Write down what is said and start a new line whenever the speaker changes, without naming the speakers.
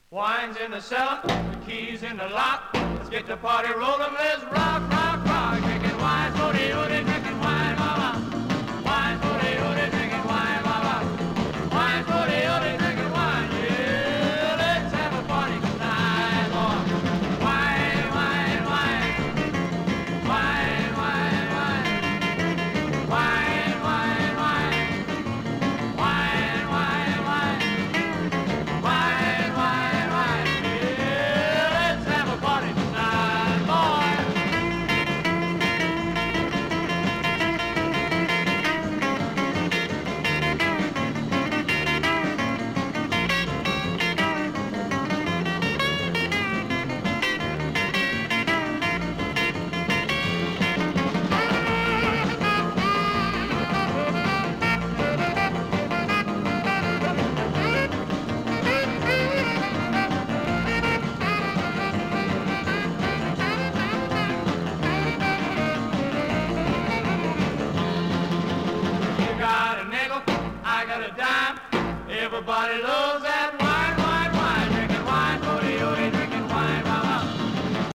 Wine's in the cellar, the keys in the lock. Let's get the party rolling, let's rock, rock, rock. Drinking wine, hooty, hooty, drinking wine, mama. Wine, hooty, hooty, drinking wine, mama. Wine, hooty, hooty, drinking wine, yeah. Let's have a party tonight, boy. Wine, wine, wine. Wine, wine, wine. Wine, wine, wine. Wine, wine, wine. Wine, wine, wine. Yeah, let's have a party tonight, boy. You got a nickel, I got a dime. Everybody loves